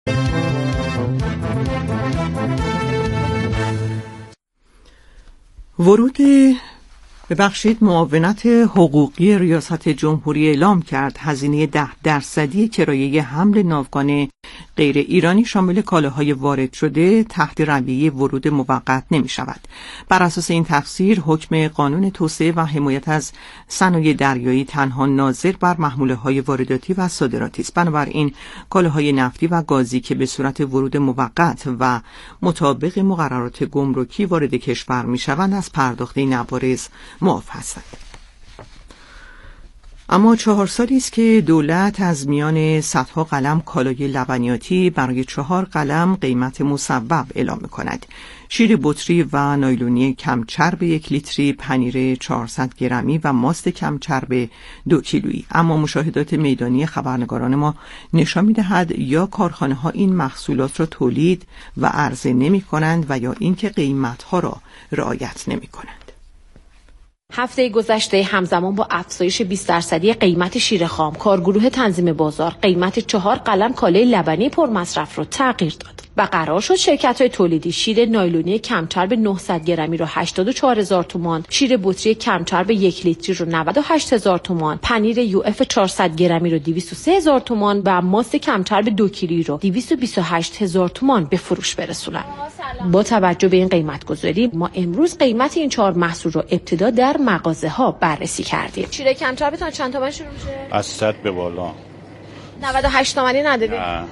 معاونت حقوقی ریاست جمهوری اعلام کرد هزینه 10% کرایه حمل ناوگان غیر ایرانی شامل کالاهای وارد شده تحت رویه ورود موقت نمی شود. بر اساس این تفسیر حکم قانون توسعه و حمایت از صنایع دریایی تنها ناظر بر محموله های وارداتی و صادراتی است. بنابراین کالاهای نفتی و گازی که به صورت ورود موقت و مطابق مقررات گمرکی وارد کشور می شوند از پرداخت این عوارض معاف هستند. اما 4 سالی است که دولت از میان صدها قلم کالای لبنیاتی برای 4 قلم قیمت مصوب اعلام می‌کند. شیر بطری و نایلونی کمچرب 1 لیتری، پنیر 400 گرمی و ماست کمچرب 2 کیلویی. اما مشاهدات میدانی خبرنگاران ما نشان می‌دهد یا کارخانه‌ها این محصولات را تولید و عرضه نمی‌کنند و یا اینکه قیمت‌ها را رعایت نمی‌کنند. هفته گذشته همزمان با افزایش 20% قیمت شیر خام، کارگروه تنظیم بازار قیمت 4 قلم کالای لبنی پرمصرف رو تغییر داد و قرار شد شرکت‌های تولیدی شیر نایلونی کمچرب 900 گرمی رو 84000 تومان، شیر بطری کمچرب 1 لیتری رو 98000 تومان، پنیر یو اف 400 گرمی رو 203000 تومان و ماست کمچرب 2 کیلویی رو 228000 تومان به فروش برسونن. با توجه به این قیمت گذاری ما امروز قیمت این 4 محصول رو ابتدا در مغازه ها بررسی کردیم. شیر کمچربتون چند تومن شروع میشه؟ از 100 به بالا. 98 تومانی ندادید؟ نه.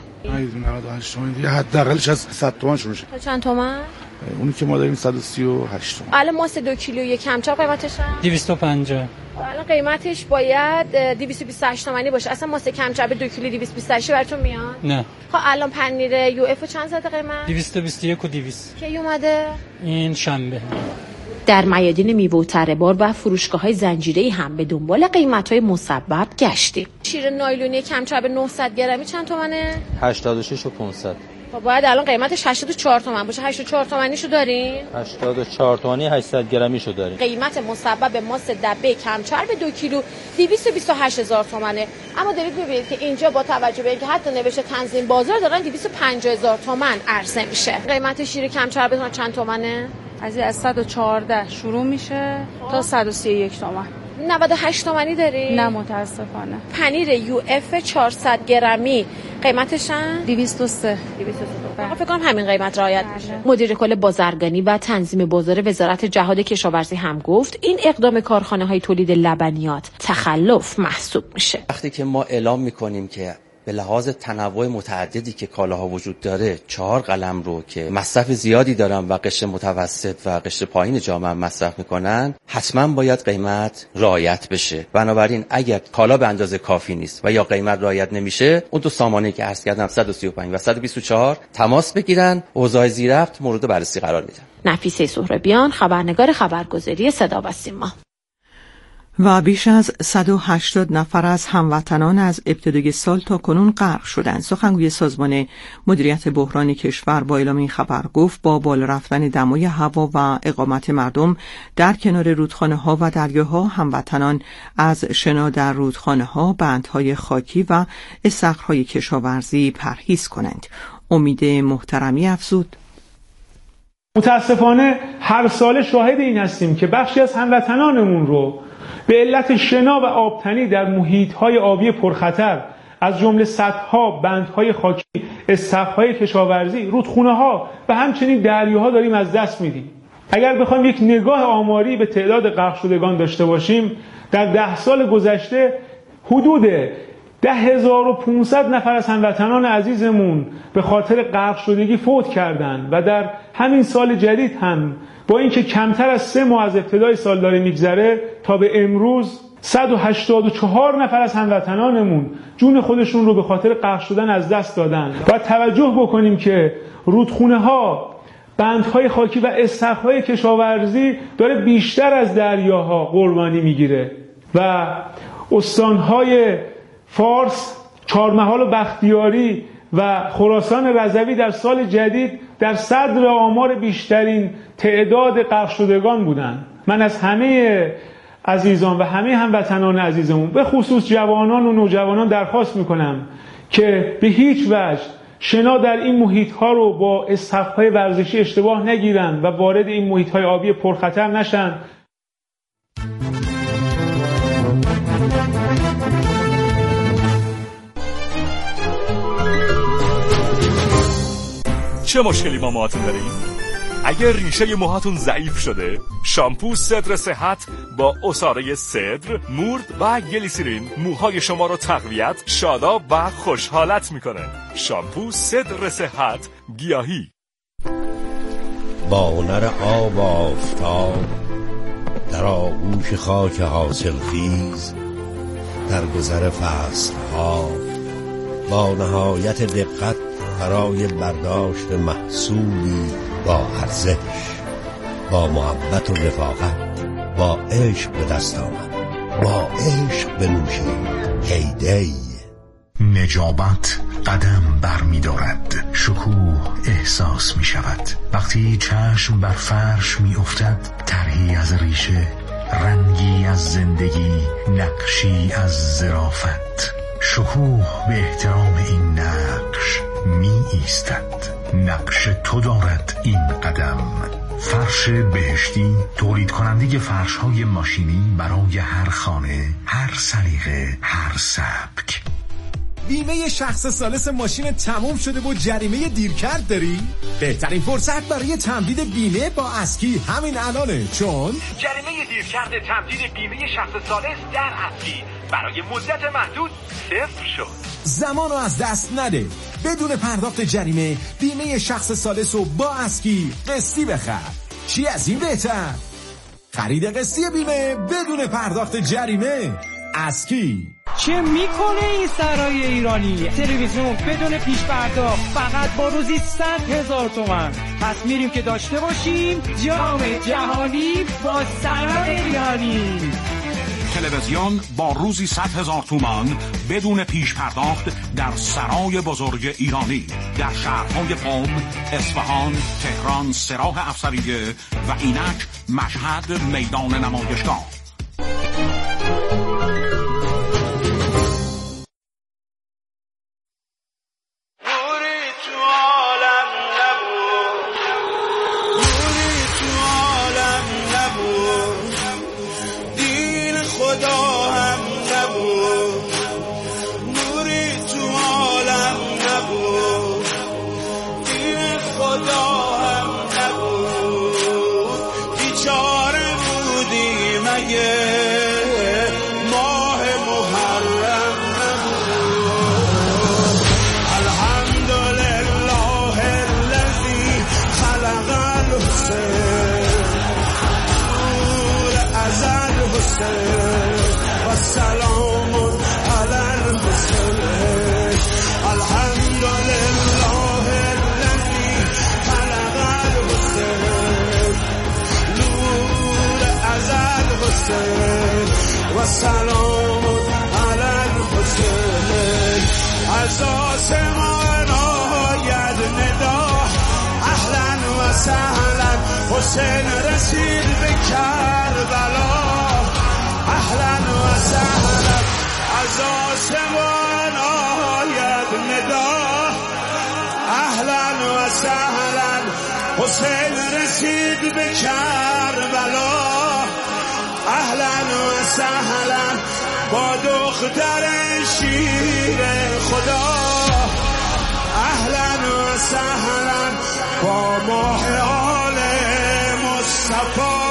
98 تومن دیگه حداقلش از 100 تومن شروع میشه. چند تومن؟ اونی که ما داریم 138 تومن. الان ماست 2 کیلویی کمچرب قیمتش 250. الان قیمتش باید 228 تومانی باشه. اصلا ماست کمچرب 2 کیلو 228 براتون میاد؟ نه. خب الان پنیر یو اف چند زده قیمت؟ 221 و 200. کی اومده؟ این شنبه. در میادین میوه و تره‌بار و فروشگاه‌های زنجیره‌ای هم به دنبال قیمت‌های مصوب گشتیم. شیر نایلونی کمچرب 900 گرمی چند تومنه؟ 86 و 500. خب باید الان قیمتش 84 تومن باشه. 84 تومنیشو دارین؟ 84 تومانی 800 گرمیشو داریم. قیمت مصوب ماست دبه کمچرب 2 کیلو 228000 تومنه. اما دارید می‌بینید که اینجا با توجه به اینکه حتی نوشته تنظیم بازار دارن 250000 تومن عرضه میشه. قیمت شیر کمچربتون چند تومنه؟ از 114 شروع میشه تا 131 تومن. 98 تومانی داری؟ نه متاسفانه. پنیر یو اف 400 گرمی قیمتش 203. فکر کنم همین قیمت رعایت میشه. مدیر کل بازرگانی و تنظیم بازار وزارت جهاد کشاورزی هم گفت این اقدام کارخانه‌های تولید لبنیات تخلف محسوب میشه. وقتی که ما اعلام میکنیم که به لحاظ تنوع متعددی که کالاها وجود داره 4 قلم رو که مصرف زیادی دارن و قشر متوسط و قشر پایین جامعه مصرف میکنن، حتما باید قیمت رعایت بشه. بنابراین اگر کالا به اندازه کافی نیست و یا قیمت رعایت نمیشه، اون دو سامانه‌ای که عرض کردم 135 و 124 تماس بگیرن، اوضاع زیررفت مورد بررسی قرار میدن. نفیسه سهرابیان، خبرنگار خبرگزاری صدا و سیما. و بیش از 180 نفر از هموطنان از ابتدای سال تا کنون غرق شدند. سخنگوی سازمان مدیریت بحران کشور با اعلام این خبر گفت با بالا رفتن دمای هوا و اقامت مردم در کنار رودخانه‌ها و دریاها، هموطنان از شنا در رودخانه‌ها، بندهای خاکی و استخرهای کشاورزی پرهیز کنند. امید محترمی افزود: متاسفانه هر سال شاهد این هستیم که بخشی از هموطنانمون رو به علت شنا و آبتنی در محیط‌های آبی پرخطر از جمله سدها، بندهای خاکی، استخرهای کشاورزی، رودخونه‌ها و همچنین دریاها داریم از دست میدیم. اگر بخوایم یک نگاه آماری به تعداد غرق شدگان داشته باشیم، در 10 سال گذشته حدود 10500 نفر از هموطنان عزیزمون به خاطر غرق شدگی فوت کردند و در همین سال جدید هم با اینکه کمتر از 3 ماه از ابتدای سال داره میگذره تا به امروز 184 نفر از هموطنانمون جون خودشون رو به خاطر غرق شدن از دست دادن. و توجه بکنیم که رودخونه‌ها، بندهای خاکی و استخرهای کشاورزی داره بیشتر از دریاها قربانی میگیره و استانهای فارس، چهارمحال و بختیاری و خراسان رضوی در سال جدید در صدر آمار بیشترین تعداد غرق شدگان بودند. من از همه عزیزان و همه هموطنان عزیزمون به خصوص جوانان و نوجوانان درخواست میکنم که به هیچ وجه شنا در این محیط‌ها رو با استخوان‌های ورزشی اشتباه نگیرن و وارد این محیط‌های آبی پرخطر نشن. چه مشکلی با موهاتون دارین؟ اگر ریشه موهاتون ضعیف شده، شامپو صدر صحت با عصاره صدر، مورد و گلیسرین موهای شما رو تقویت، شاداب و خوشحالت میکنه. شامپو صدر صحت گیاهی. با هنر آب و آفتاب در آغوش خاک حاصلخیز، در گذر فصلها با نهایت دقت برای برداشت محصولی با ارزش، با محبت و رفاقت، با عشق به دست آمد، با عشق بنوشید. هیدی. نجابت قدم بر می دارد، شکوه احساس می شود وقتی چشم بر فرش می افتد. طرحی از ریشه، رنگی از زندگی، نقشی از ظرافت. شکوه به احترام این نقش می ایستد. نقش تو دارد این قدم. فرش بهشتی، تولید کننده فرش های ماشینی برای هر خانه، هر سلیقه، هر سبک. بیمه شخص ثالث ماشین تموم شده و جریمه دیرکرد داری؟ بهترین فرصت برای تمدید بیمه با اسکی همین الانه، چون جریمه دیرکرد تمدید بیمه شخص ثالث در اسکی برای مدت محدود صفر شد. زمانو از دست نده. بدون پرداخت جریمه بیمه شخص ثالث رو با اسکی قسطی بخر. چی از این بهتر؟ خرید قسطی بیمه بدون پرداخت جریمه. اسکی. چه میکنه این سرای ایرانی؟ تلویزیون بدون پیش پرداخت فقط با روزی 100,000 تومان. پس میریم که داشته باشیم جام جهانی با سرای ایرانی. تلویزیون با روزی 100,000 تومان بدون پیش پرداخت در سرای بزرگ ایرانی در شهرهای قم، اصفهان، تهران، سراح افسریه و اینک مشهد میدان نمایشگاه. و سلام علی الحسین. از آسمان آید ندا اهلا و سهلا، حسین رسید به کربلا اهلا و سهلا. از آسمان آید ندا اهلا و سهلا، حسین رسید به کربلا اهلا و سهلا با دختر شیر خدا اهلا و سهلا با ماه آل مصطفی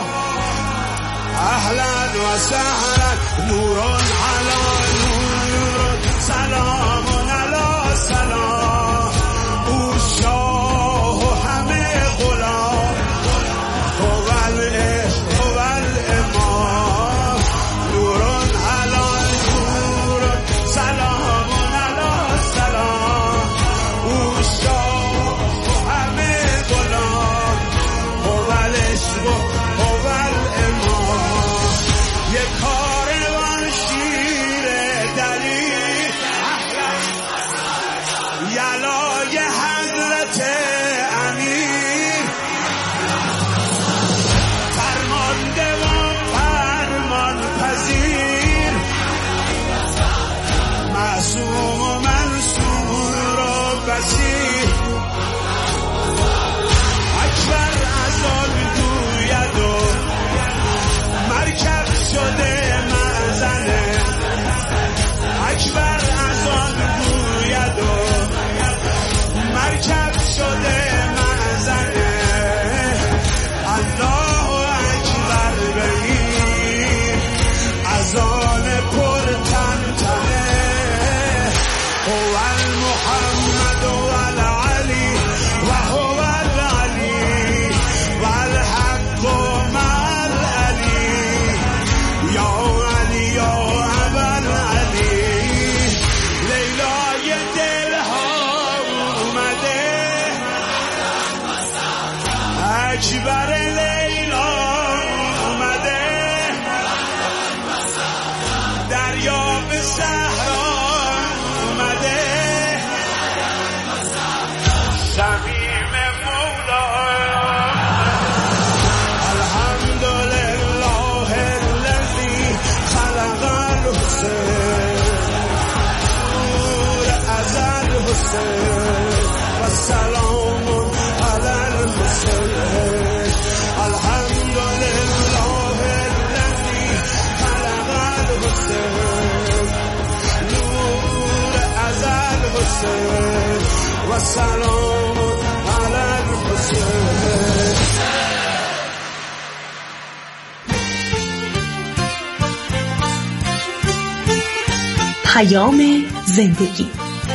اهلا و سهلا. نوران علی نور، سلام علی سلام. او شاه و همه غلام، هو العشق هو الامام. نوران علی نور، سلام علی سلام. او شاه و همه غلام، هو العشق هو الامام. یک کاروان شیر اکبر اذان گوید و مرکب شده مزنه اکبر اذان گوید و مرکب شده مزنه الله اکبر بگیر اذان پر تنتنه هو المحمد و العلی و هو العلی و الحق مع العلی یا علی یا ابا العلی لیلای دلها اومده اکبر لیلا اومده دریا به صحرا اومده صمیم مولا الحمدلله الذی خلق الحسین نور از الحسین و سلام علی الحسین الحمدلله الذی خلق الحسین نور از الحسین و سلام علی الحسین. پیام زندگی.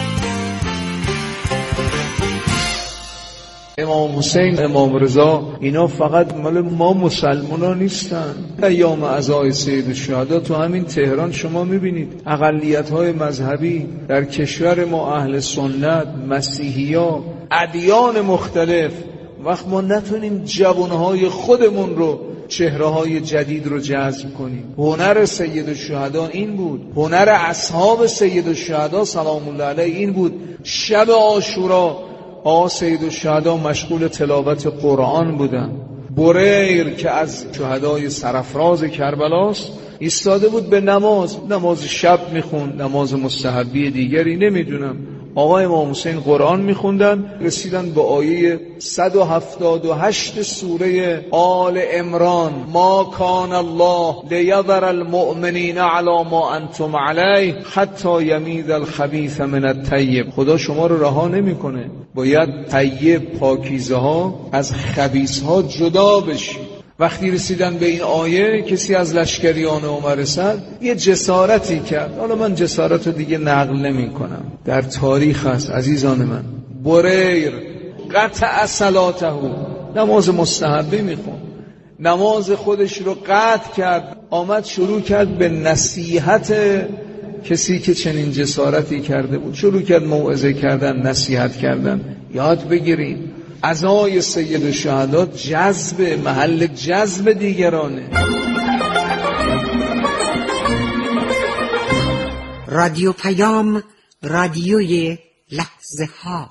امام حسین، امام رضا، اینا فقط مال ما مسلمانا نیستن. ایام عزای سید الشهدا تو همین تهران شما میبینید اقلیت‌های مذهبی در کشور ما، اهل سنت، مسیحی‌ها، ادیان مختلف، وقت ما نتونیم جوانهای خودمون رو، چهره‌های جدید رو جذب کنیم. هنر سید الشهدا این بود، هنر اصحاب سید الشهدا سلام الله علیه این بود. شب عاشورا آقا سید الشهدا مشغول تلاوت قرآن بودن. بریر که از شهدای سرافراز کربلاست ایستاده بود به نماز شب میخوند، نماز مستحبی دیگری نمیدونم. آقا امام حسین قرآن میخوندن، رسیدن به آیه 178 سوره آل عمران: ما کان الله لیذر المؤمنین علی ما انتم علیه حتی یمیز الخبیث من الطیب. خدا شما رو رها نمیکنه، باید طیب پاکیزه ها از خبیث ها جدا بشید. وقتی رسیدن به این آیه، کسی از لشکریان عمر اسد یه جسارتی کرد. حالا من جسارت رو دیگه نقل نمی کنم، در تاریخ هست عزیزان من. بریر قطع صلاته، نماز مستحبه میخوند، نماز خودش رو قطع کرد، آمد شروع کرد به نصیحت کسی که چنین جسارتی کرده بود. شروع کرد موعظه کردن، نصیحت کردن. یاد بگیریم عزای سید الشهدا جذب، محل جذب دیگرانه. رادیو پیام، رادیوی لحظه ها.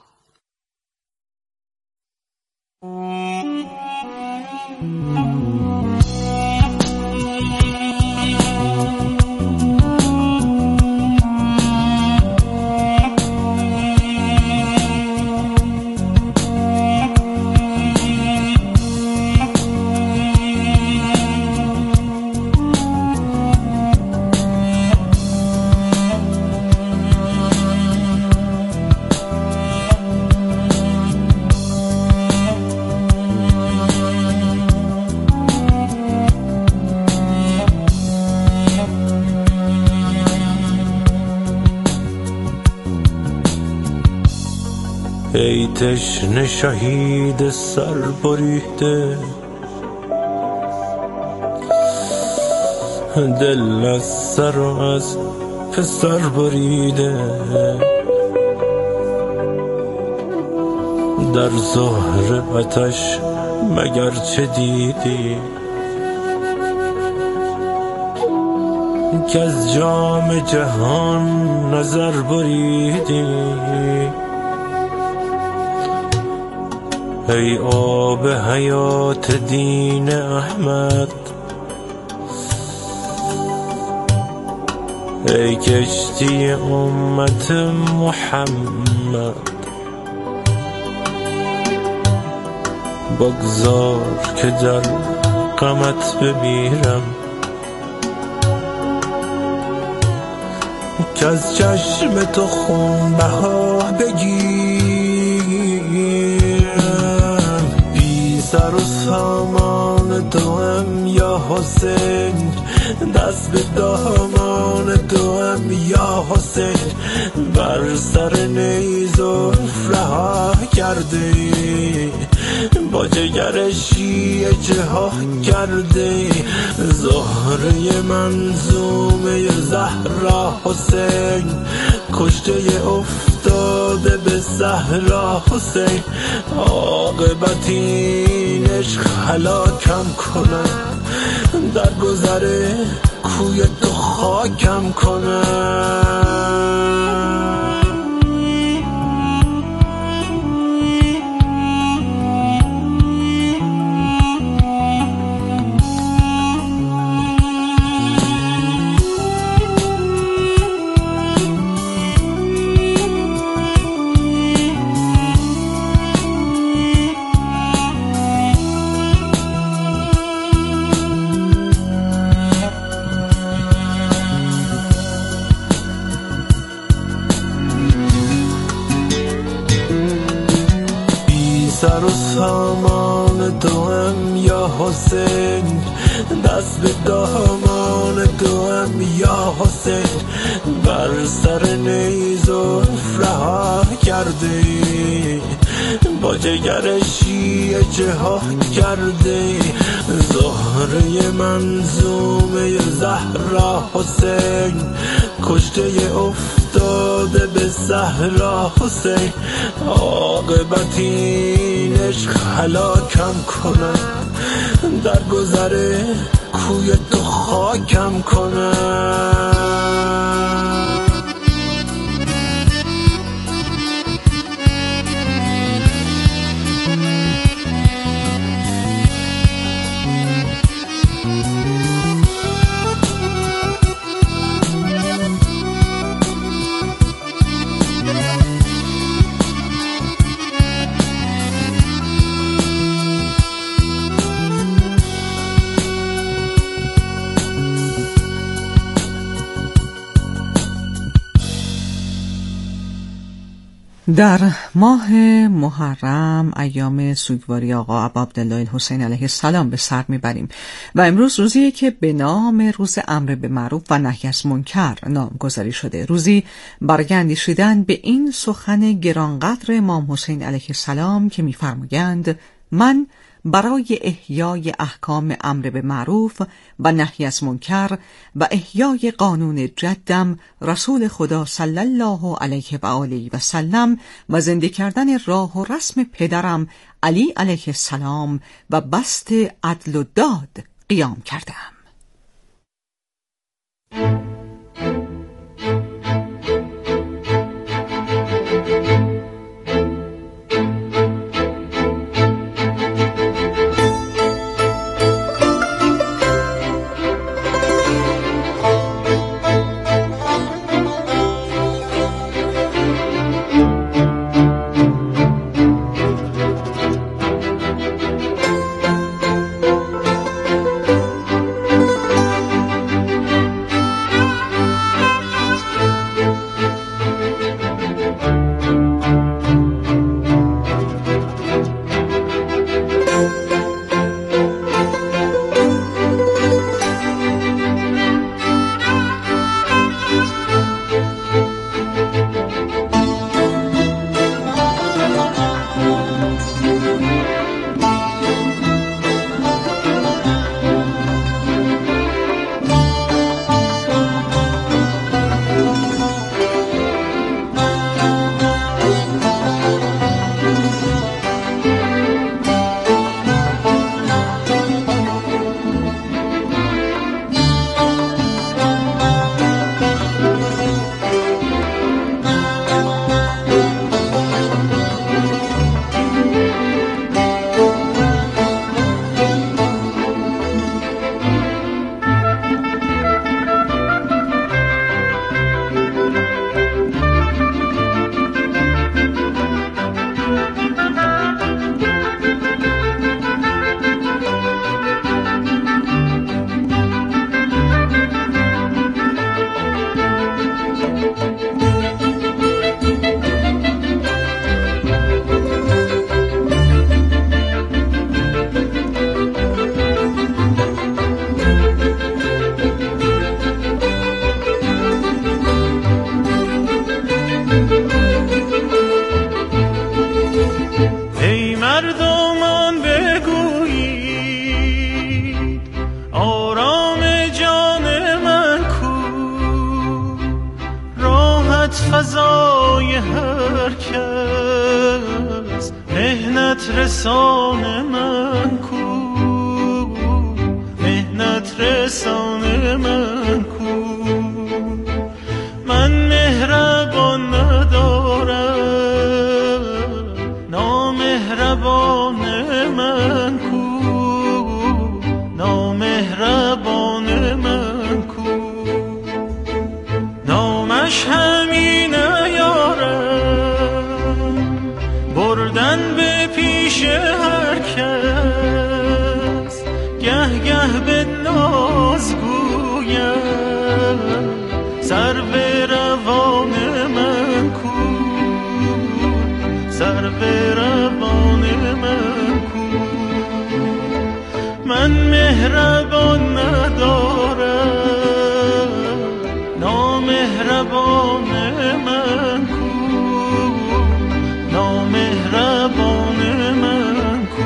ای تشنه شهید سر بریده، دل از سر و از پسر بریده، در زهر آتش مگر چه دیدی که از جام جهان نظر بریدی؟ ای آب حیات دین احمد، ای کشتی امت محمد، بگذار که در غمت بمیرم، که از چشم تو خون بها بگیرم. بی سر و سامان توام یا حسین، دست به دامان توام یا حسین. بر سر نیز رها کرده، با جگر شیعه جها کرده. زهره منظومه زهرا حسین، کشته افتاده به صحرا حسین. عاقبت این عشق هلاکم کند، در گذر کوی تو خاکم کند. سر و سامان توام یا حسین، دست به دامان توام یا حسین. بر سر نیز رها کرده، با جگر شیعه جها کرده. زهره منظومه زهرا حسین، کشته افتاده به صحرا حسین. عاقبت این عشق هلاکم کند، در گذر کوی تو خاکم کند. در ماه محرم ایام سوگواری آقا ابا عبدالله الحسین علیه السلام به سر میبریم و امروز روزیه که به نام روز امر به معروف و نهی از منکر نامگذاری شده. روزی برای اندیشیدن به این سخن گرانقدر امام حسین علیه السلام که میفرمایند: من برای احیای احکام امر به معروف و نهی از منکر و احیای قانون جدم رسول خدا صلی الله علیه و آله و سلم و زنده کردن راه و رسم پدرم علی علیه السلام و بسط عدل و داد قیام کردم. مهنت رسان من کو، مهنت رسان من کو. من مهربان ندارم، نامهربان من کو، نامهربان من کو. نامش همینه یارم، بردن به پیش هر کس، گه گه به ناز گویم سر به روان من کو، سر به روان من کو. من مهربان ندارم، نامهربان من کو، نامهربان من کو.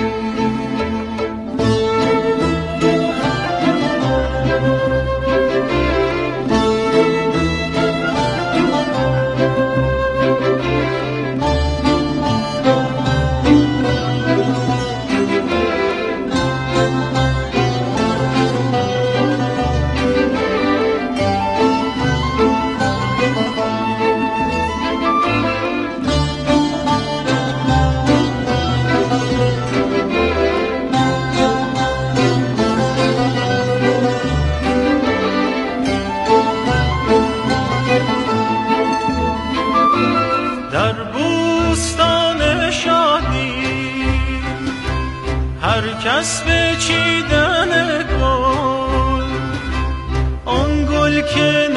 کس به چیدن گل، آن گل که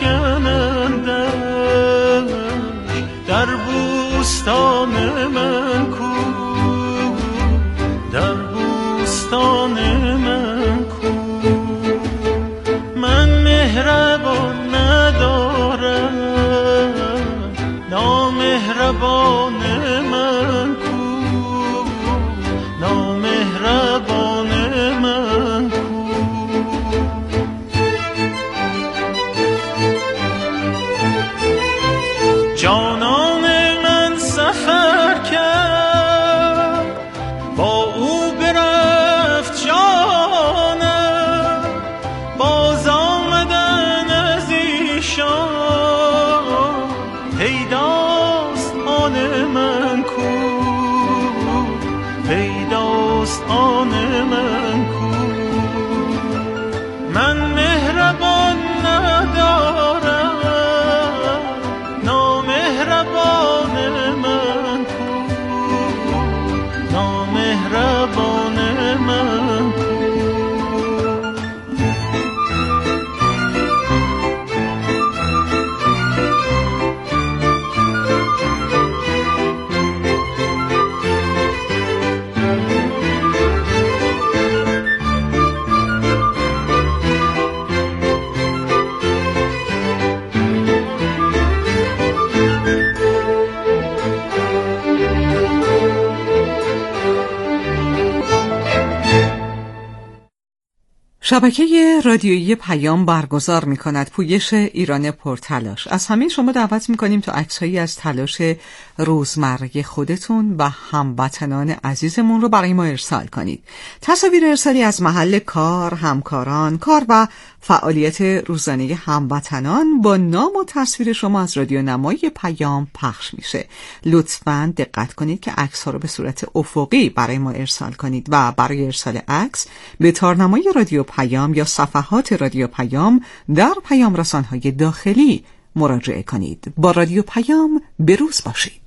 نشکنندش در بوستان من کو، در بوستان من کو. من مهربان ندارم، نامهربان من کو، نامهربان من کو. جانان من سفر کرد، با او برفت جانم، باز آمدن از ایشان پیداست آن من کو، پیداست آن من کو. من مهربان ندارم، نامهربان من کو، نامهربان من کو. شبکه رادیویی پیام برگزار می‌کند پویش ایران پرتلاش. از همه شما دعوت می‌کنیم تا عکس‌هایی از تلاش روزمره خودتون و هموطنان عزیزمون رو برای ما ارسال کنید. تصاویر ارسالی از محل کار، همکاران، کار و فعالیت روزانه هموطنان با نام و تصویر شما از رادیو نمایی پیام پخش میشه. لطفاً دقت کنید که عکس‌ها رو به صورت افقی برای ما ارسال کنید و برای ارسال عکس به تارنمای رادیو پیام یا صفحات رادیو پیام در پیام رسان‌های داخلی مراجعه کنید. با رادیو پیام بروز باشید.